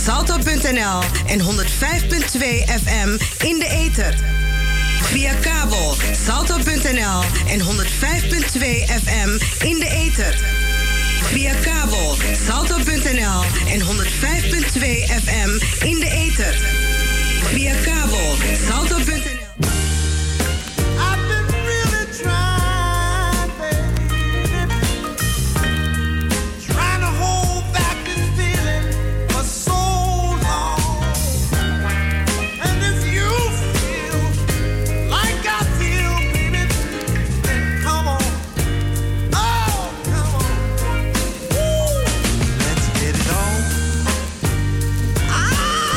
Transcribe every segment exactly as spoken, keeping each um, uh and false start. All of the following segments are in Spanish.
salto punt n l en honderd vijf punt twee F M in de ether. Via kabel salto punt n l en honderd vijf punt twee F M in de ether. Via kabel salto punt n l en honderd vijf punt twee F M in de ether. Via kabel salto punt n l. Ah!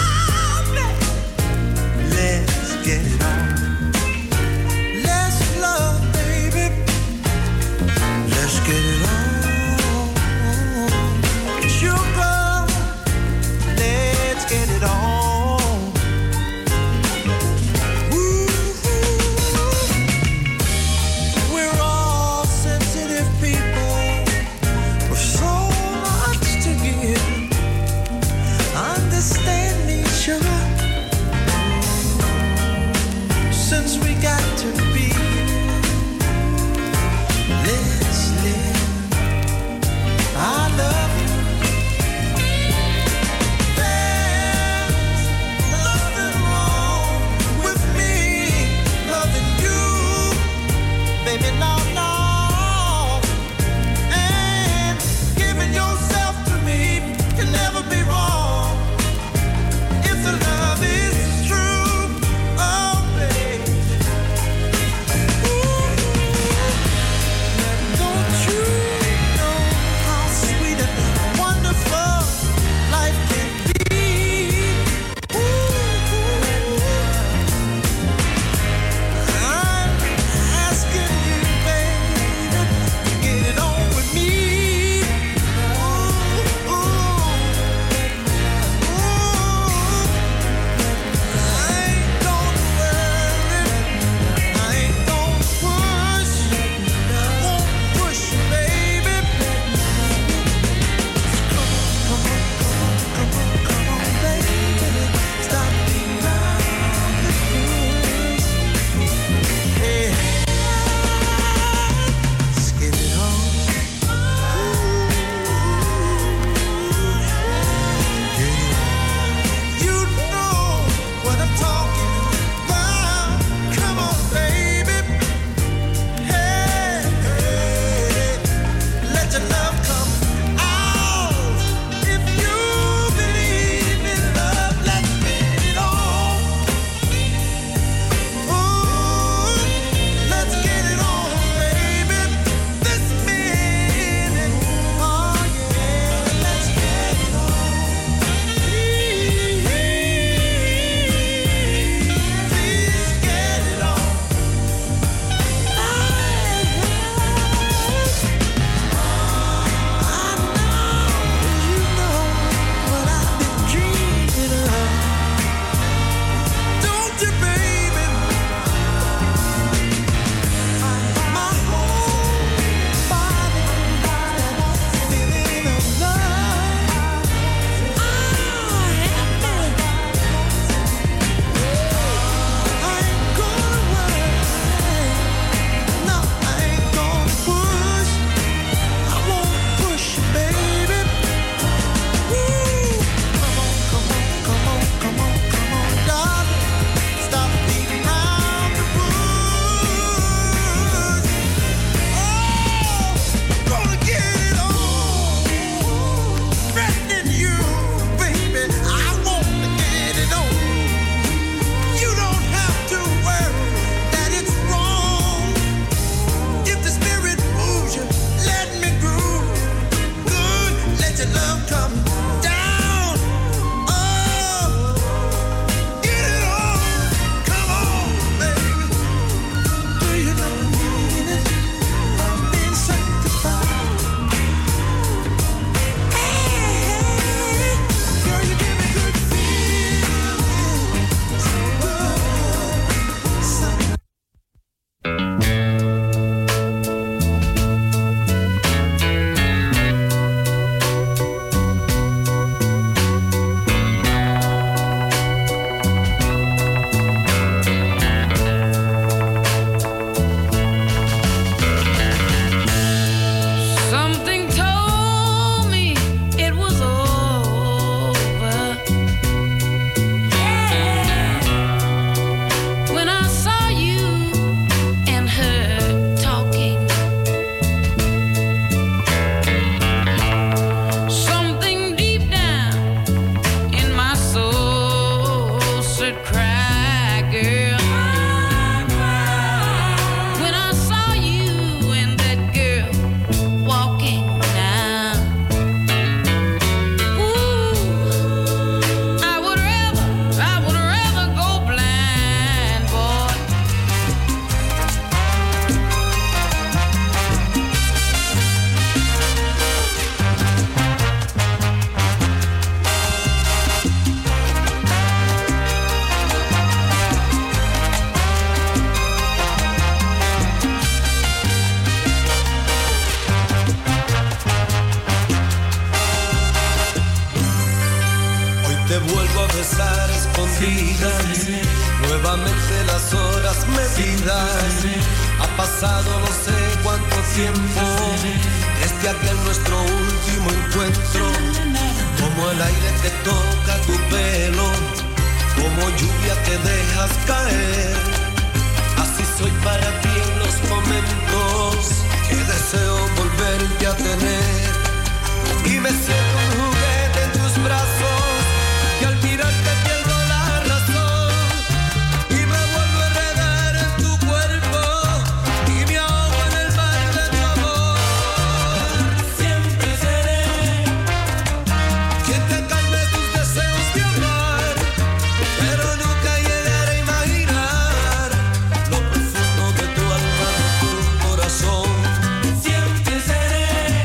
te vuelvo a besar escondidas, nuevamente las horas medidas. Ha pasado no sé cuánto tiempo desde aquel nuestro último encuentro. Como el aire que toca tu pelo, como lluvia que dejas caer. Así soy para ti en los momentos que deseo volverte a tener. Y me siento un juguete en tus brazos, y al mirarte pierdo la razón. Y me vuelvo a enredar en tu cuerpo, y me ahogo en el mar de tu amor. Siempre seré quien te calme tus deseos de amar, pero nunca llegaré a imaginar lo profundo de tu alma, de tu corazón. Siempre seré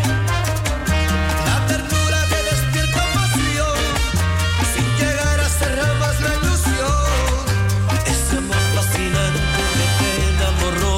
la ternura que despierta pasión, sin llegar a ser jamás la ilusión. Ese amor fascinante que te enamoró.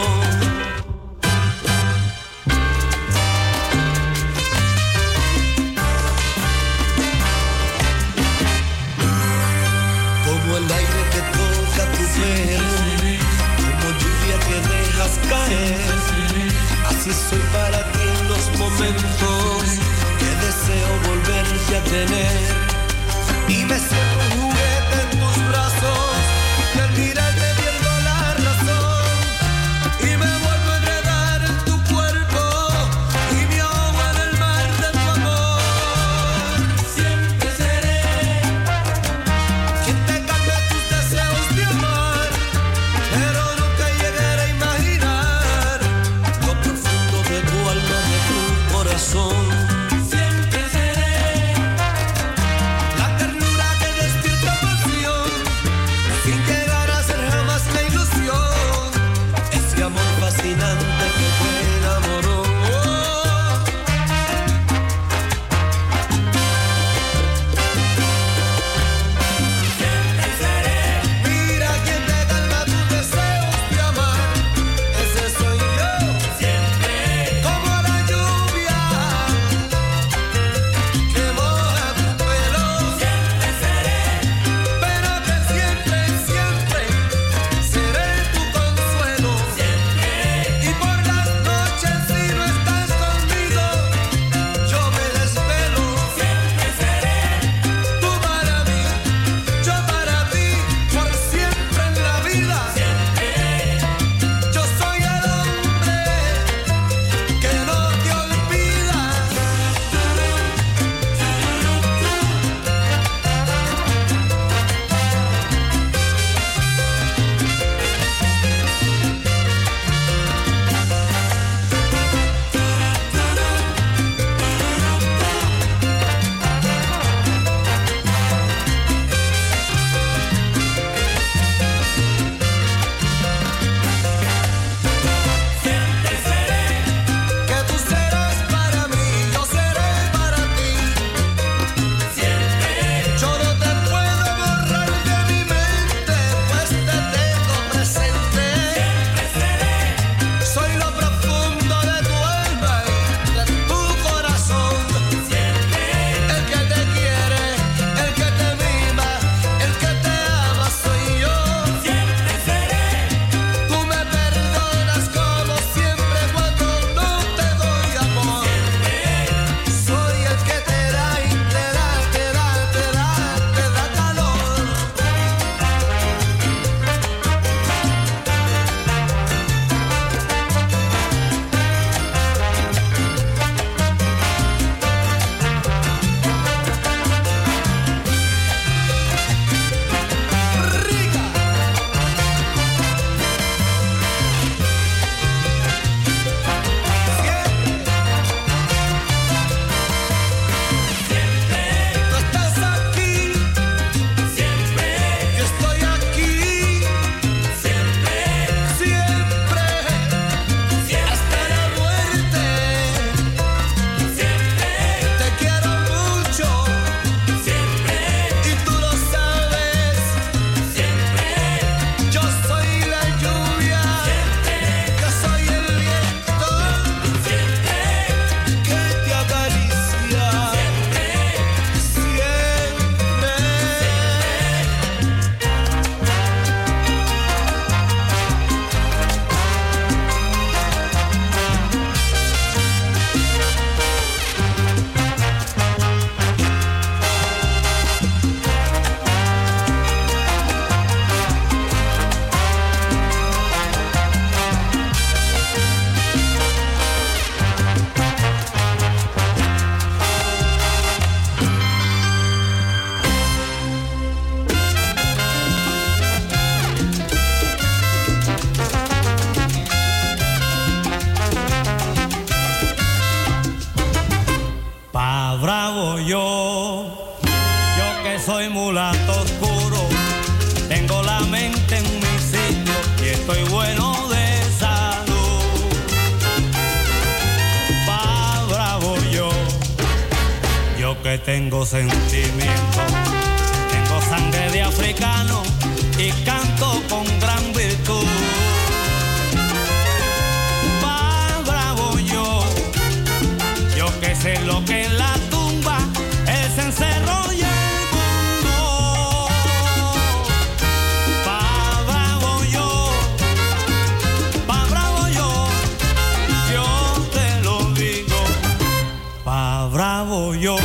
Como el aire que toca tu pelo, como lluvia que dejas caer. Así soy para ti en los momentos que deseo volverte a tener. Y me siento un juguete en tus brazos, y al mirarte pierdo la razón. Y me vuelvo a enredar en tu cuerpo, y me ahogo en el mar de tu amor. Siempre seré quien te cambie tus deseos de amar, pero nunca llegaré a imaginar lo profundo de tu alma, de tu corazón. Siempre seré la ternura que rato oscuro, tengo la mente en mi sitio y estoy bueno de salud. Pa' bravo yo, yo que tengo sentimiento, tengo sangre de africano y canto con gran virtud. Pa' bravo yo, yo que sé lo que en la tumba él se encerró y el mundo. Pa' bravo yo, pa' bravo yo, yo te lo digo. Pa' bravo yo.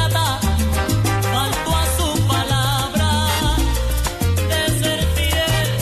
Fiel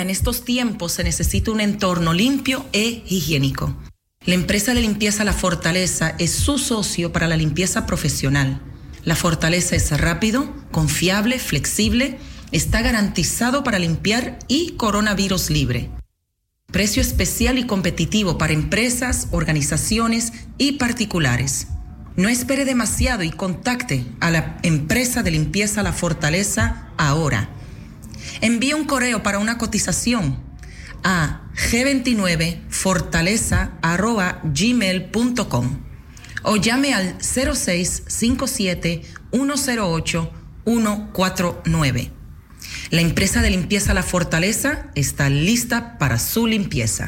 en estos tiempos se necesita un entorno limpio e higiénico. La empresa de limpieza La Fortaleza es su socio para la limpieza profesional. La Fortaleza es rápido, confiable, flexible, está garantizado para limpiar y coronavirus libre. Precio especial y competitivo para empresas, organizaciones y particulares. No espere demasiado y contacte a la empresa de limpieza La Fortaleza ahora. Envíe un correo para una cotización a g veintinueve fortaleza arroba gmail punto com o llame al cero seis cinco siete uno cero ocho uno cuatro nueve. La empresa de limpieza La Fortaleza está lista para su limpieza.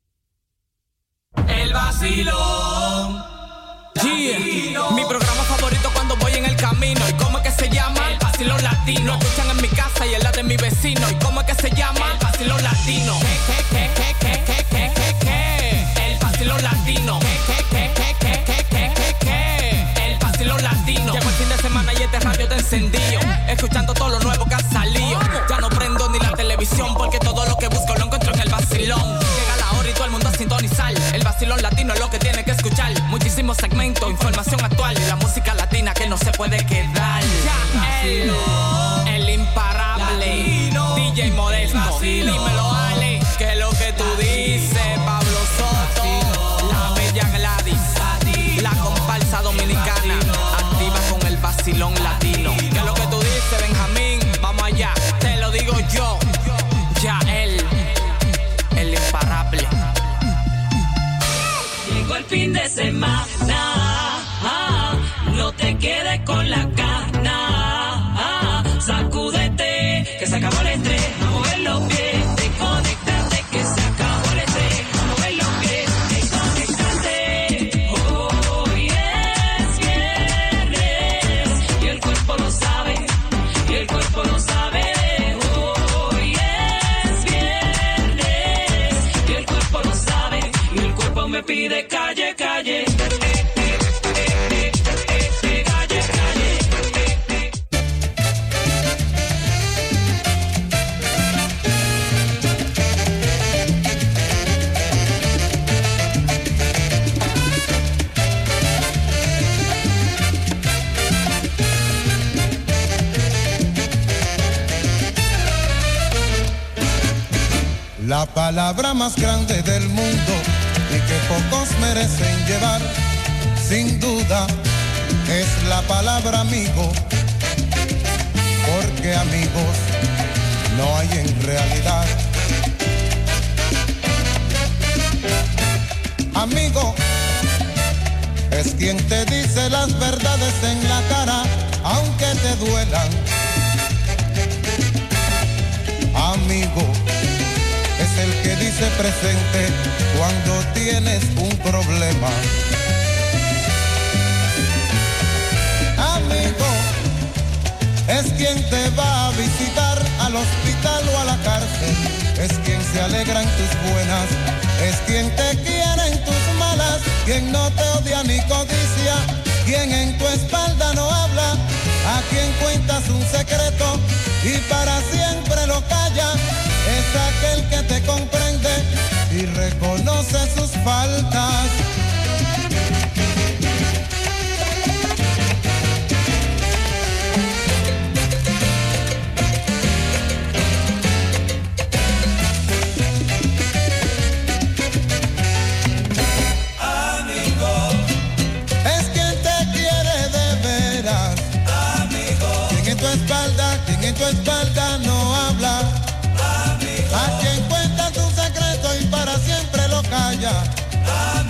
El vacilón. Yeah. Mi programa favorito cuando voy en el camino. ¿Y cómo es que se llama? El vacilón latino. Lo escuchan en mi casa y en la de mi vecino. ¿Y cómo es que se llama? El vacilón latino. ¿Qué, qué, qué, qué, qué, qué, qué, qué? El vacilón latino. ¿Qué, qué, qué, qué, qué, qué, qué, qué? El vacilón latino. Llegó el fin de semana y este radio te encendido, escuchando todo lo nuevo que ha salido. Ya no prendo ni la televisión porque todo lo que busco lo encuentro en el vacilón. Llega la hora y todo el mundo a sintonizar. El vacilón latino es lo que tiene que escuchar. Muchísimos segmentos, información actual y la música latina que no se puede quedar. Ya el, el imparable latino. D J Modesto, dímelo Ale, que es lo que tú dices. Pablo Soto, la bella Gladys, la comparsa dominicana, activa con el vacilón latino. Que es lo que tú dices, Benjamín, vamos allá, te lo digo yo. Ya él, el imparable. Llegó el fin de semana, ah, no te quedes con la gana, ah, sacúdete, que se acabó el estrés, a mover los pies, desconectate, que se acabó el estrés, a mover los pies, desconectate. Hoy es viernes y el cuerpo lo sabe, y el cuerpo lo sabe. Hoy es viernes y el cuerpo lo sabe, y el cuerpo me pide calle, calle. La palabra más grande del mundo y que pocos merecen llevar, sin duda, es la palabra amigo, porque amigos no hay en realidad. Amigo es quien te dice las verdades en la cara, aunque te duelan. Amigo es el que dice presente cuando tienes un problema. Amigo es quien te va a visitar al hospital o a la cárcel. Es quien se alegra en tus buenas, es quien te quiere en tus malas, quien no te odia ni codicia, quien en tu espalda no habla, a quien cuentas un secreto y para siempre lo calla. Es aquel que te comprende y reconoce sus faltas. Amigo es quien te quiere de veras. Amigo Quien en tu espalda, quien en tu espalda no habla. A quien cuenta tu secreto y para siempre lo calla.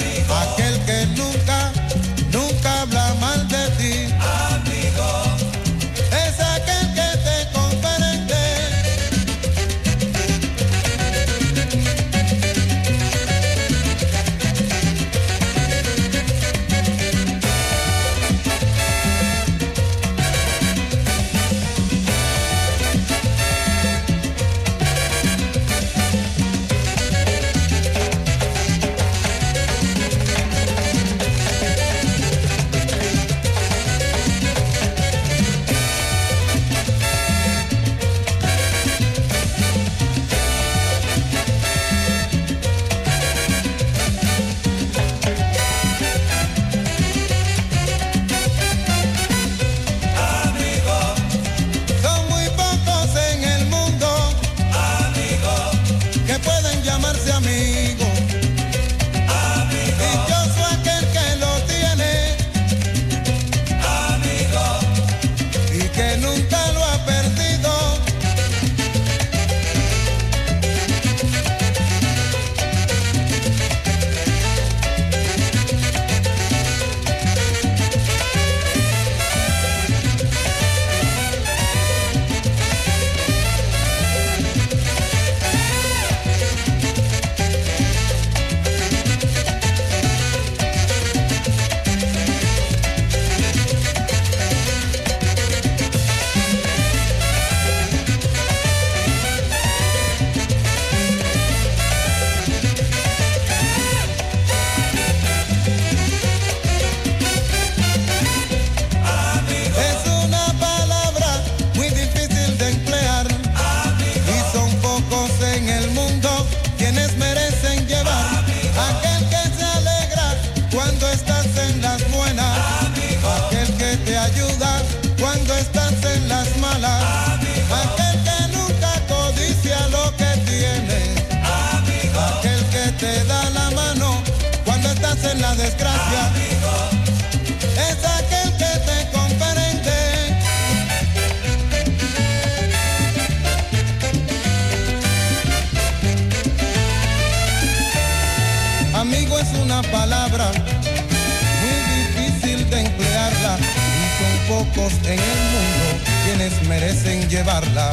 pocos en el mundo quienes merecen llevarla.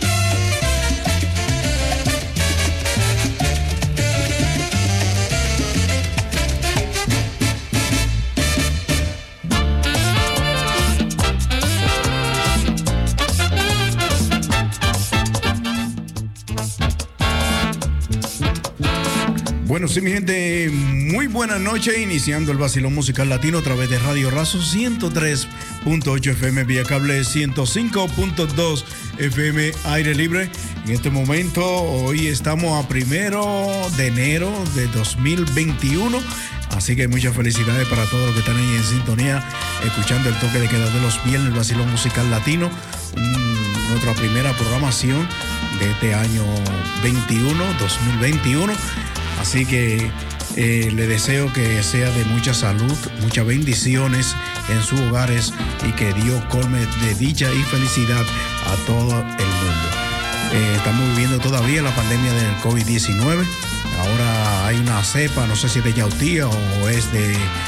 Bueno, sí, mi gente, muy buenas noches, iniciando el vacilón musical latino a través de Radio Razo ciento tres punto ocho F M, vía cable ciento cinco punto dos F M, aire libre. En este momento, hoy estamos a primero de enero de dos mil veintiuno, así que muchas felicidades para todos los que están ahí en sintonía, escuchando el toque de queda de los viernes, el vacilón musical latino, um, nuestra primera programación de este año veintiuno, dos mil veintiuno. Así que eh, le deseo que sea de mucha salud, muchas bendiciones en sus hogares y que Dios colme de dicha y felicidad a todo el mundo. Eh, estamos viviendo todavía la pandemia del COVID diecinueve. Ahora hay una cepa, no sé si es de Yautía o es de,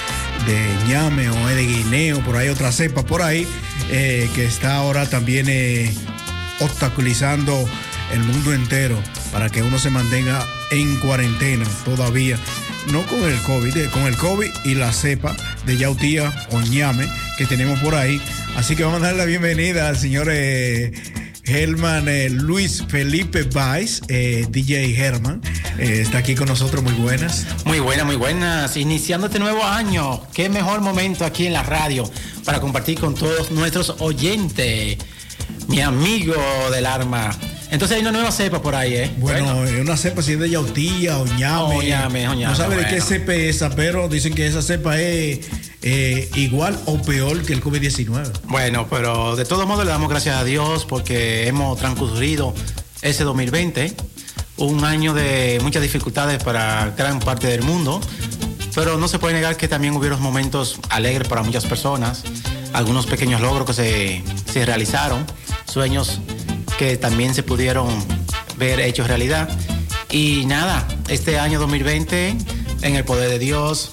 de Ñame o es de Guineo, por ahí otra cepa por ahí, eh, que está ahora también eh, obstaculizando el mundo entero para que uno se mantenga en cuarentena todavía, no con el COVID, eh, con el COVID y la cepa de Yautía o Ñame que tenemos por ahí. Así que vamos a dar la bienvenida al señor eh, Germán eh, Luis Felipe Valls, eh, D J Germán, eh, está aquí con nosotros. Muy buenas. Muy buenas, muy buenas. Iniciando este nuevo año, qué mejor momento aquí en la radio para compartir con todos nuestros oyentes, mi amigo del alma. Entonces hay una nueva cepa por ahí, ¿eh? Bueno, bueno. una cepa si es de Yautía o Ñame. Oh, ñame, oh, ñame, no sabe bueno. de qué cepa es esa, pero dicen que esa cepa es eh, igual o peor que el COVID diecinueve. Bueno, pero de todos modos le damos gracias a Dios porque hemos transcurrido ese dos mil veinte, un año de muchas dificultades para gran parte del mundo, pero no se puede negar que también hubieron momentos alegres para muchas personas, algunos pequeños logros que se, se realizaron, sueños que también se pudieron ver hechos realidad. Y nada, este año dos mil veinte, en el poder de Dios,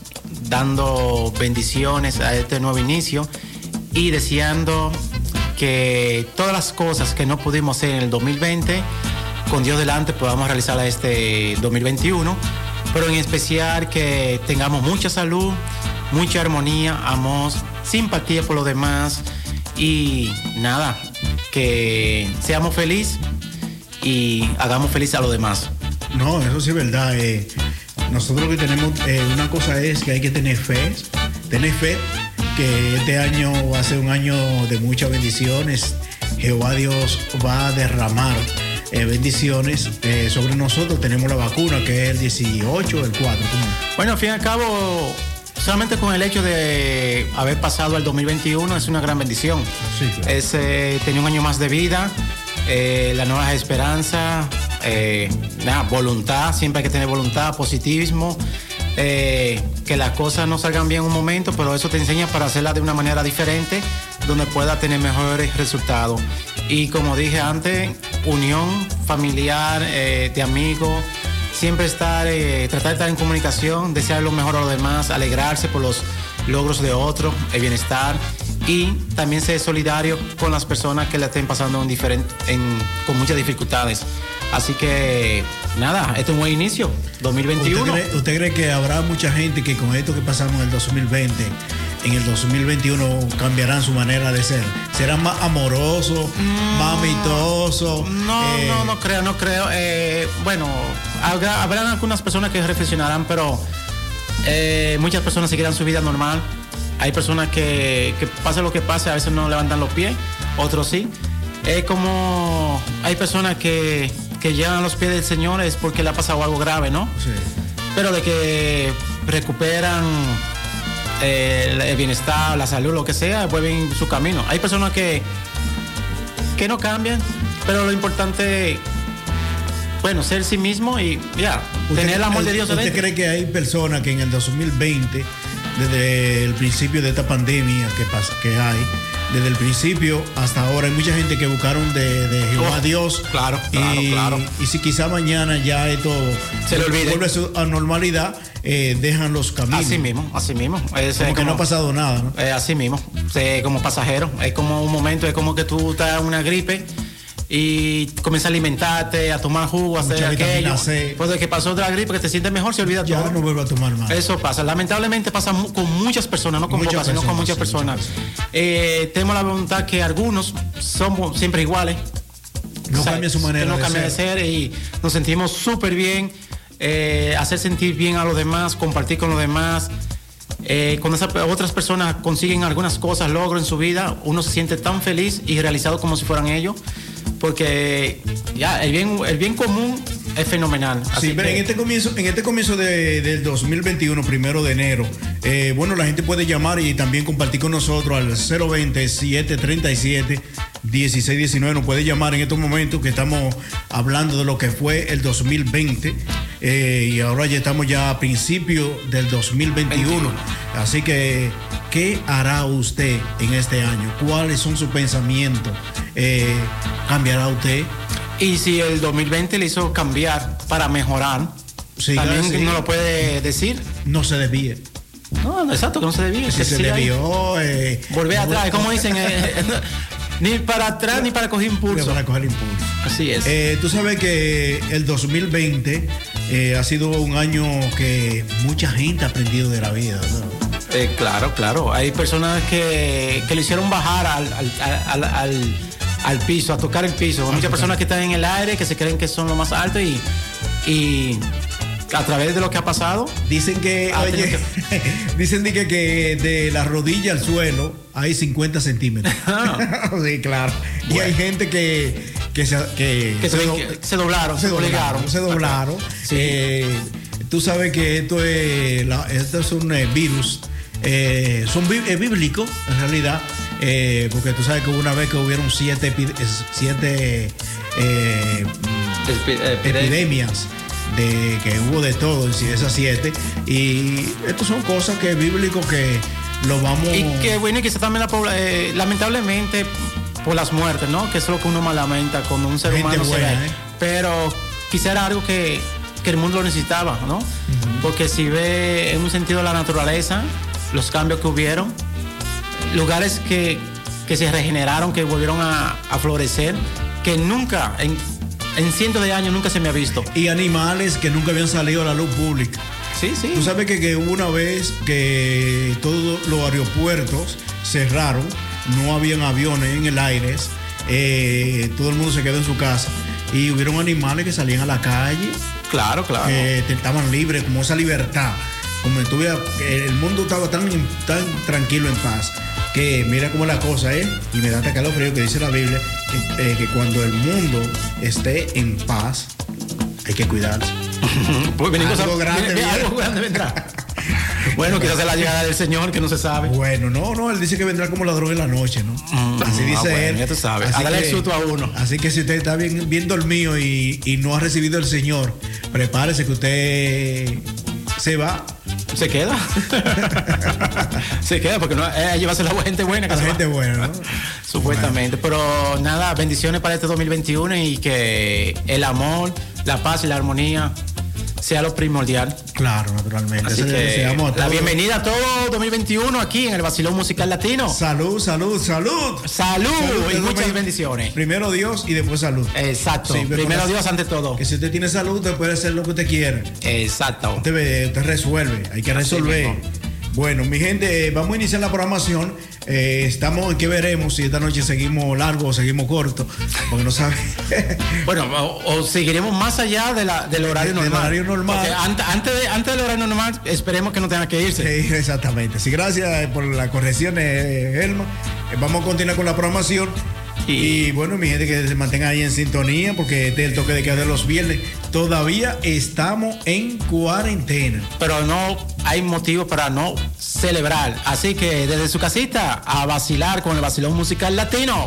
dando bendiciones a este nuevo inicio y deseando que todas las cosas que no pudimos hacer en el dos mil veinte, con Dios delante podamos realizarlas este dos mil veintiuno, pero en especial que tengamos mucha salud, mucha armonía, amor, simpatía por los demás y nada, que seamos felices y hagamos feliz a los demás. No, eso sí es verdad. Eh, nosotros que tenemos, eh, una cosa es que hay que tener fe, tener fe que este año va a ser un año de muchas bendiciones. Jehová Dios va a derramar eh, bendiciones eh, sobre nosotros. Tenemos la vacuna que es el dieciocho, el cuatro. ¿Cómo? Bueno, al fin y al cabo, solamente con el hecho de haber pasado al dos mil veintiuno es una gran bendición. Sí, claro. Es eh, tener un año más de vida, eh, la nueva esperanza, eh, nada, voluntad, siempre hay que tener voluntad, positivismo, eh, que las cosas no salgan bien en un momento, pero eso te enseña para hacerlas de una manera diferente, donde pueda tener mejores resultados. Y como dije antes, unión familiar, eh, de amigos, siempre estar, eh, tratar de estar en comunicación, desear lo mejor a los demás, alegrarse por los logros de otros, el bienestar y también ser solidario con las personas que la estén pasando en diferente, en, con muchas dificultades. Así que nada, este es un buen inicio, dos mil veintiuno. ¿Usted cree, ¿Usted cree que habrá mucha gente que con esto que pasamos en el dos mil veinte, en el dos mil veintiuno cambiarán su manera de ser? ¿Serán más amorosos, mm, más amistosos? No, eh, no, no creo, no creo. Eh, bueno, habrá, habrán algunas personas que reflexionarán, pero eh, muchas personas seguirán su vida normal. Hay personas que, que pase lo que pase, a veces no levantan los pies, otros sí. Es como hay personas que, que llegan a los pies del Señor es porque le ha pasado algo grave, ¿no? Sí. Pero de que recuperan eh, el bienestar, la salud, lo que sea, vuelven su camino. Hay personas que, que no cambian, pero lo importante, bueno, ser sí mismo y ya, tener el amor de Dios. ¿Usted cree que hay personas que en el dos mil veinte desde el principio de esta pandemia que pasa, que hay, desde el principio hasta ahora, hay mucha gente que buscaron de, de Jehová Oh, Dios. claro, claro, y, claro. Y si quizá mañana ya esto Se le olvide. vuelve a su a normalidad, eh, dejan los caminos. Así mismo, así mismo. Es, Como eh, que no ha pasado nada, ¿no? Eh, así mismo, eh, como pasajero. Es como un momento, es como que tú estás en una gripe y comienzas a alimentarte, a tomar jugo, a hacer Mucha aquello. vitamina C. Pues de que pasó otra gripe, que te sientes mejor, se olvida Ya todo. no vuelvo a tomar más. Eso pasa. Lamentablemente pasa mu- con muchas personas, no con Muchas pocas, sino con personas, muchas sí, personas. muchas Eh, tenemos la voluntad que algunos somos siempre iguales. No O sea, cambia su manera que no de cambia ser. de ser y nos sentimos súper bien. eh, hacer sentir bien a los demás, compartir con los demás. Eh, cuando esas otras personas consiguen algunas cosas, logros en su vida, uno se siente tan feliz y realizado como si fueran ellos, porque ya el bien, el bien común es fenomenal. Así Sí, pero que- en este comienzo, en este comienzo de, del dos mil veintiuno, primero de enero, eh, bueno, la gente puede llamar y también compartir con nosotros al cero veinte, siete treinta y siete, dieciséis diecinueve. Nos puede llamar en estos momentos que estamos hablando de lo que fue el dos mil veinte eh, y ahora ya estamos ya a principios del dos mil veintiuno. Así que, ¿qué hará usted en este año? ¿Cuáles son sus pensamientos? Eh, ¿Cambiará usted? Y si el dos mil veinte le hizo cambiar para mejorar, Sí, también sí. no lo puede decir. No se desvíe. No, exacto, que no se debía. Si que se siga ahí. desvió, eh, Volver atrás, como dicen, eh, ni para atrás ni para coger impulso. para coger impulso. Así es. Eh, tú sabes que el dos mil veinte eh, ha sido un año que mucha gente ha aprendido de la vida, ¿no? Eh, claro, claro. Hay personas que, que le hicieron bajar al, al, al, al, al piso, a tocar el piso. Hay muchas tocar. personas que están en el aire, que se creen que son lo más alto y, y a través de lo que ha pasado. Dicen que, Ah, oye, tengo dicen de que, que de la rodilla al suelo hay cincuenta centímetros. Sí, claro. Y hay gente que, que, se, que, Que se, do- que se doblaron, se doblaron, se doblaron. Sí. Eh, tú sabes que esto es, la- esto es un eh, virus, eh, son bí- es bíblico en realidad, eh, porque tú sabes que hubo una vez que hubieron siete, epi- es- siete eh, epidemias de que hubo de todo en esas siete, y estas son cosas que es bíblico que lo vamos Y que bueno, y quizás también la pobla- eh, lamentablemente por las muertes, ¿no? Que es lo que uno más lamenta cuando un ser Gente humano buena, se ve. ¿eh? Pero quizá era algo que, que el mundo lo necesitaba, ¿no? Porque si ve en un sentido la naturaleza, los cambios que hubieron, lugares que, que se regeneraron, que volvieron a, a florecer, que nunca, en, en cientos de años nunca se me ha visto. y animales que nunca habían salido a la luz pública. Sí, sí. Tú sabes que, que hubo una vez que todos los aeropuertos cerraron, no habían aviones en el aire, eh, todo el mundo se quedó en su casa y hubieron animales que salían a la calle, Claro, claro. que estaban libres, como esa libertad, como estuviera, que el mundo estaba tan, tan tranquilo, en paz, que mira cómo es la cosa, ¿eh? Y me da hasta calofrío que dice la Biblia, que, eh, que cuando el mundo esté en paz, hay que cuidarse. Pues vienen Algo cosas- grande viene- viene. algo grande vendrá. Bueno, quizás es la llegada del Señor, que no se sabe. Bueno, no, no, él dice que vendrá como ladrón en la noche, ¿no? Mm, Así dice ah, bueno, él. ya tú sabes. Así A darle que- el susto a uno. Así que si usted está bien, bien dormido y, y no ha recibido el Señor, prepárese que usted se va. ¿Se queda? Se queda porque no, eh, llevarse la gente buena. Que La se gente va. buena, ¿no? Supuestamente. Pero nada, bendiciones para este dos mil veintiuno y que el amor, la paz y la armonía sea lo primordial. Claro, naturalmente. Así Ese le que deseamos a la todos. bienvenida a todo dos mil veintiuno aquí en el Vacilón Musical Latino. Salud, salud, salud. Salud, y Eso muchas me- bendiciones. Primero Dios y después salud. Exacto. Sí, pero Primero con- Dios ante todo. Que si usted tiene salud, usted puede hacer lo que usted quiere. Exacto. Usted, ve, usted resuelve, hay que Así resolver. mismo. Bueno, mi gente, eh, vamos a iniciar la programación. Eh, estamos en que veremos si esta noche seguimos largo o seguimos corto, porque no sabe. Bueno, o, o seguiremos más allá de la, del horario Del normal. horario normal. Porque Antes, antes, de- antes del horario normal, esperemos que no tenga que irse. Sí, exactamente. Sí, gracias por la corrección, eh, Elma. Eh, vamos a continuar con la programación. Y, Y- bueno, mi gente, que se mantenga ahí en sintonía, porque este es el toque de queda de los viernes. Todavía estamos en cuarentena. Pero no hay motivo para no celebrar. Así que desde su casita a vacilar con el Vacilón Musical Latino.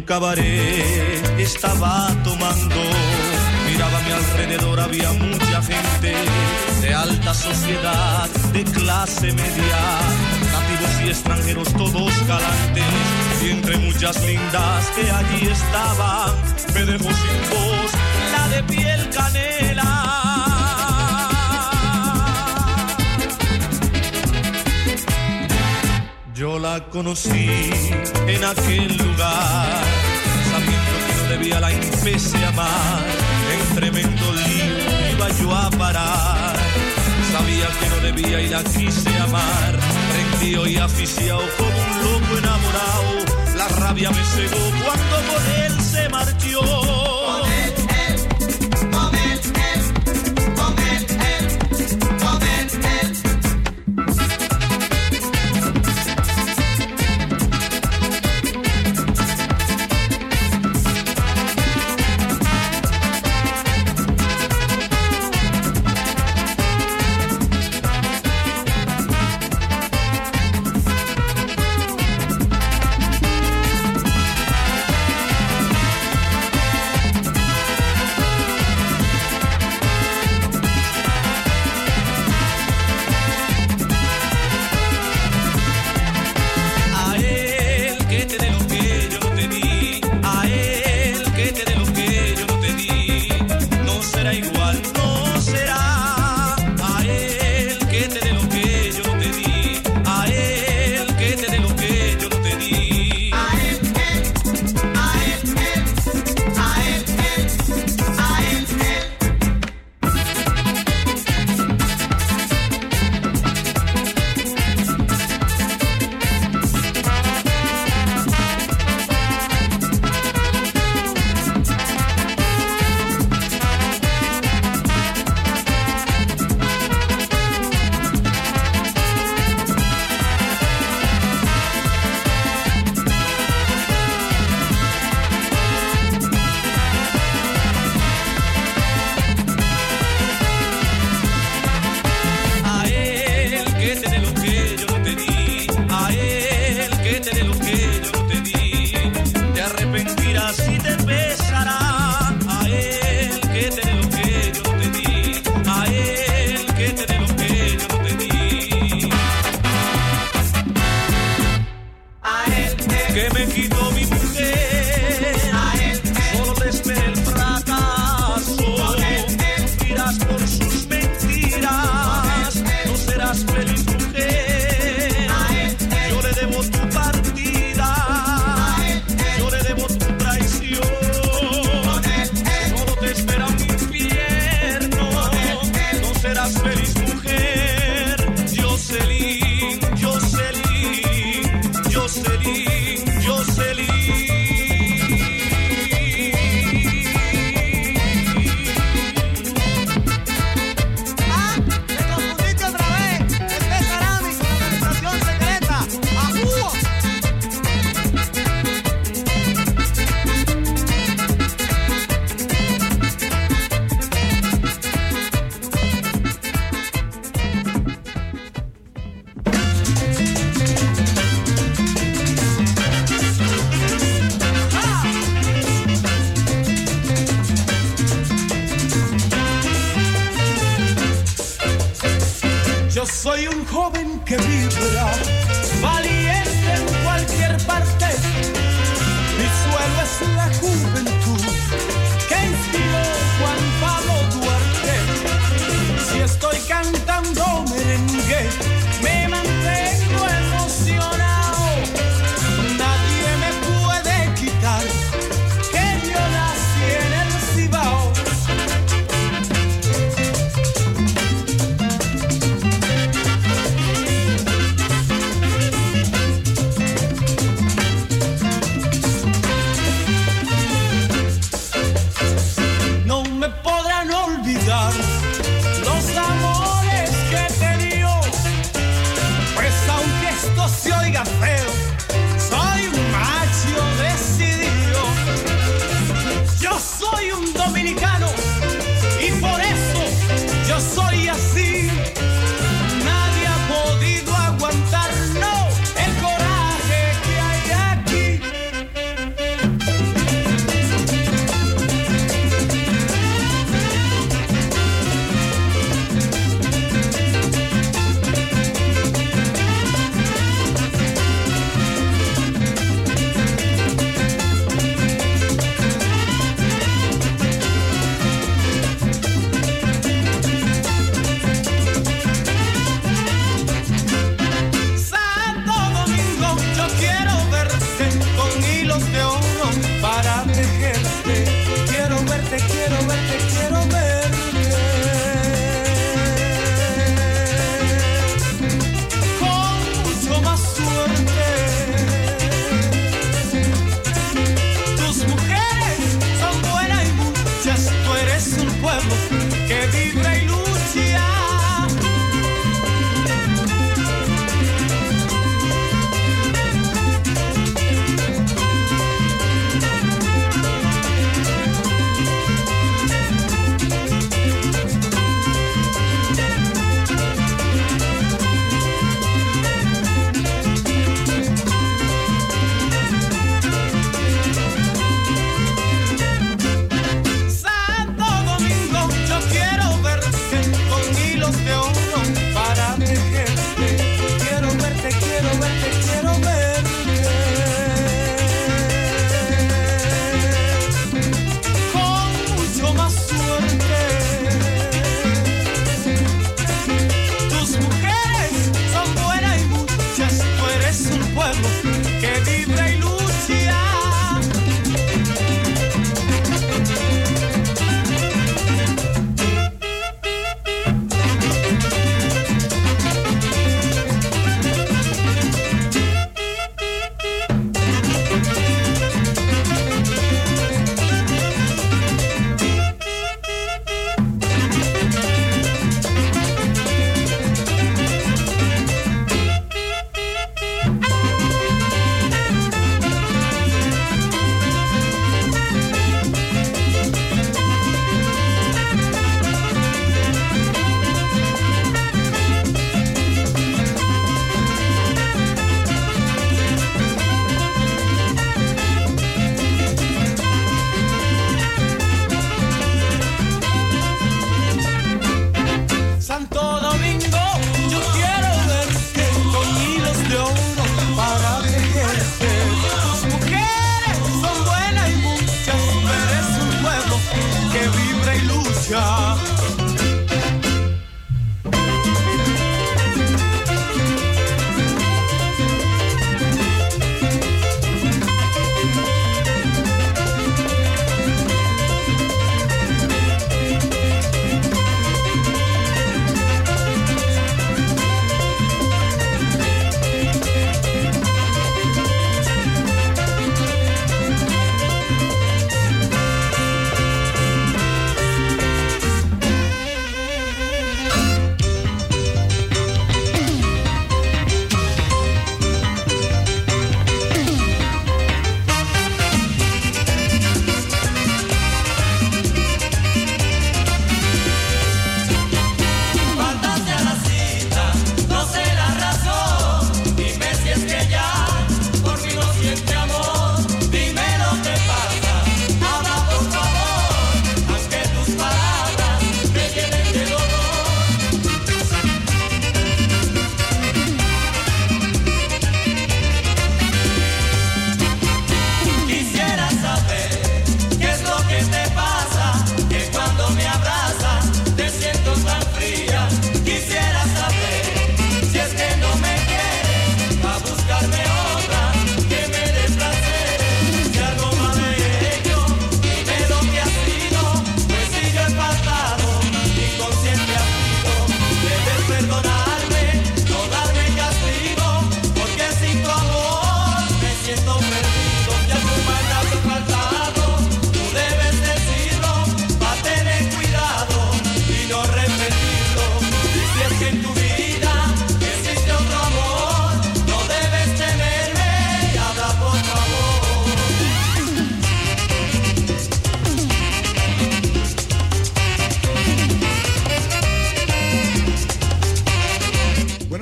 un cabaret estaba tomando. Miraba a mi alrededor, había mucha gente de alta sociedad, de clase media, nativos y extranjeros, todos galantes. Y entre muchas lindas que allí estaban, me dejó sin voz la de piel canela. Yo la conocí en aquel lugar, sabiendo que no debía la empecé a amar. En tremendo lío iba yo a parar. Sabía que no debía y la quise amar. Prendido y aficiado como un loco enamorado. La rabia me cegó cuando con él se marchó. Con él, él, con él, él, con él, él, con él, él.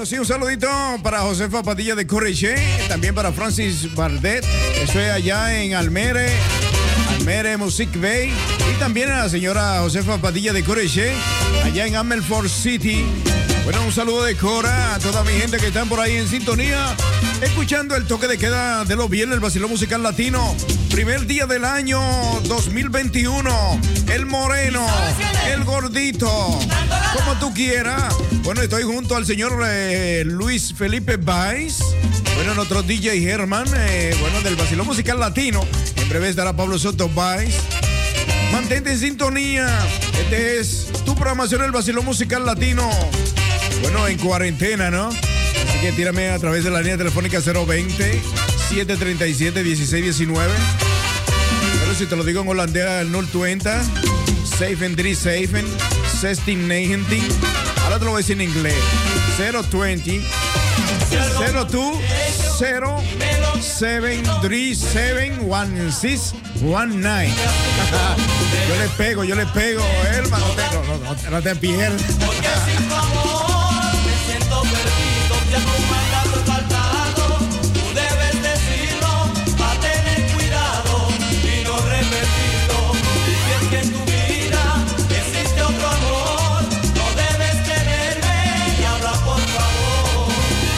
Sí, un saludito para Josefa Padilla de Corriché, también para Francis Bardet, estoy allá en Almere, Almere Music Bay, y también a la señora Josefa Padilla de Corriché, allá en Amelford City. Bueno, un saludo de Cora a toda mi gente que están por ahí en sintonía, escuchando el toque de queda de los viernes, el vacilón musical latino. Primer día del año dos mil veintiuno. El moreno, el gordito, como tú quieras. Bueno, estoy junto al señor eh, Luis Felipe Baez. Bueno, nuestro D J Herman, eh, bueno, del vacilón musical latino. En breve estará Pablo Soto Baez. Mantente en sintonía. Este es tu programación, el vacilón musical latino. Bueno, en cuarentena, ¿no? Así que tírame a través de la línea telefónica cero veinte, siete treinta y siete, dieciséis diecinueve. Pero si te lo digo en holandés, el cero veinte, zeven drie zeven, zestien negentien. Ahora te lo voy a decir en inglés. cero veinte, cero dos, cero, seven three seven one six one nine. Yo le pego, yo le pego, hermano. No te, no, no, no te pierdas. Porque sin tu amor me siento perdido, ya tu mandato faltado. Tú debes decirlo, para tener cuidado y no repetirlo. Y si es que en tu vida existe otro amor, no debes tenerme y habla por favor.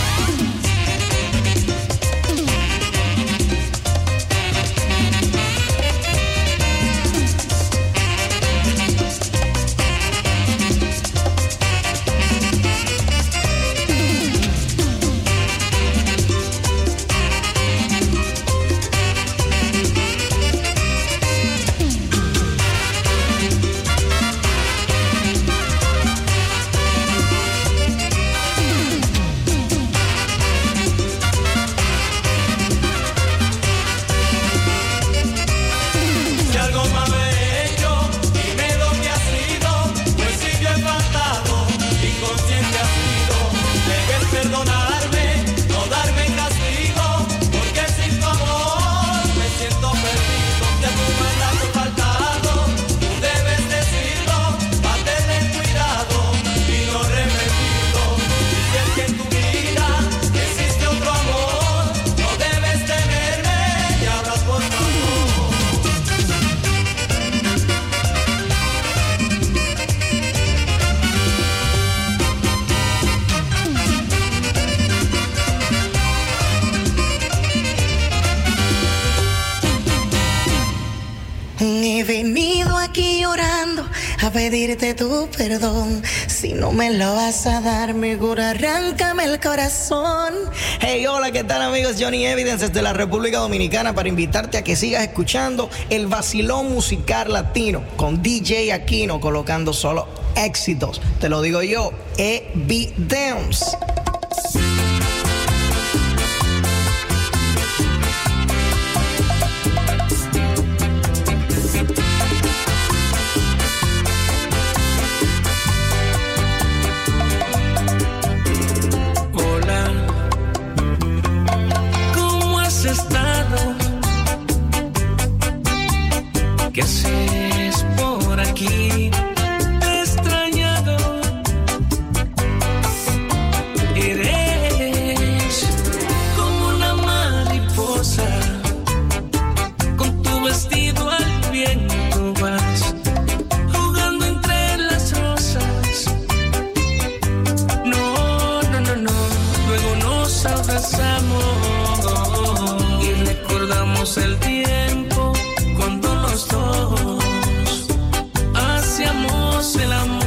He venido aquí llorando a pedirte tu perdón. Si no me lo vas a dar, mejor arráncame el corazón. Hey, hola, ¿qué tal, amigos? Johnny Evidence desde la República Dominicana para invitarte a que sigas escuchando el vacilón musical latino con D J Aquino, colocando solo éxitos. Te lo digo yo, Evidence. ¿Qué haces por aquí? Te he extrañado. Eres como una mariposa, con tu vestido al viento vas, jugando entre las rosas. No, no, no, no. Luego nos abrazamos y recordamos el tiempo cuando los dos hacíamos el amor.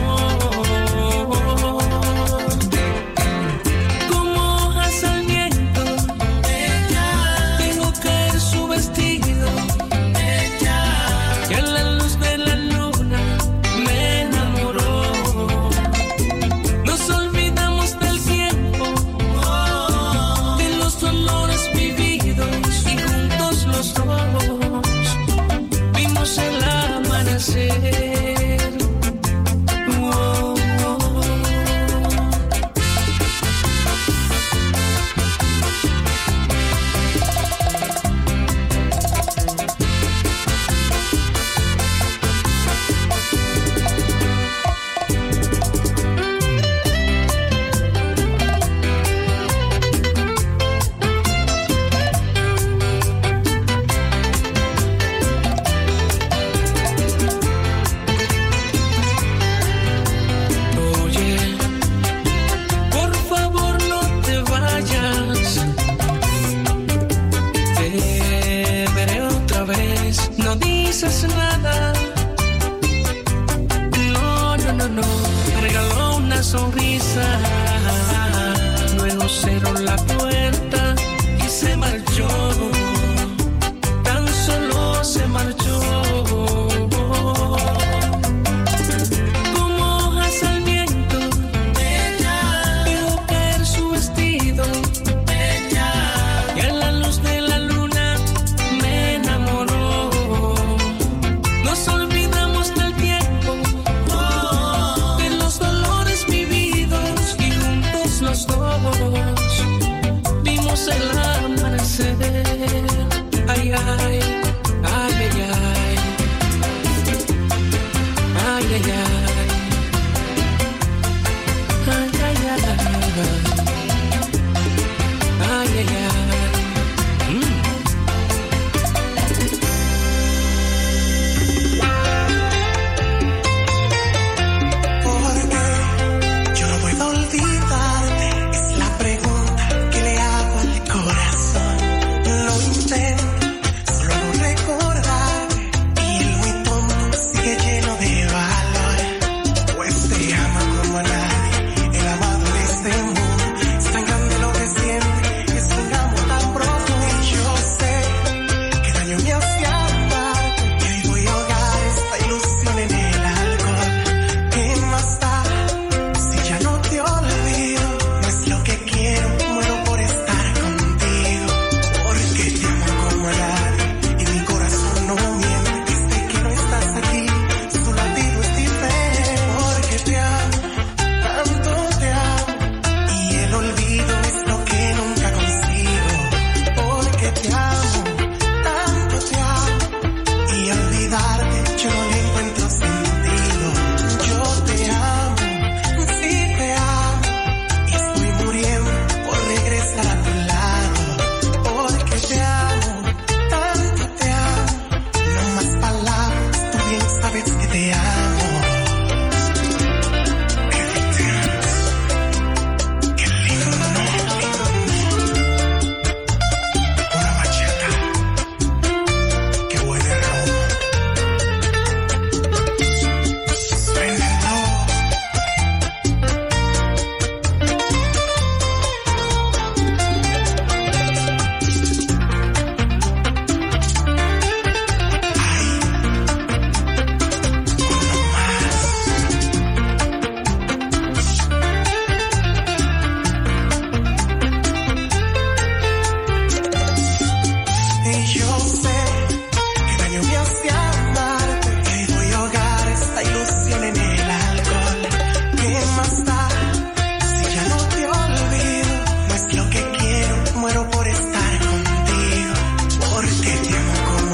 Como hojas al viento, ella dejó caer su vestido, ella que a la luz de la luna me enamoró. Nos olvidamos del tiempo, de los amores regaló una sonrisa, luego cerró la puerta y se marchó, tan solo se marchó. Como hojas al viento, ella dejó caer su vestido, ella, y a la luz de la luna me enamoró. Nos olvidamos del tiempo, oh, de los dolores vividos, y juntos los dos vimos el amanecer. Ay, ay, ay, ay, ay, ay, ay, ay, ay, ay, ay, ay, ay, ay.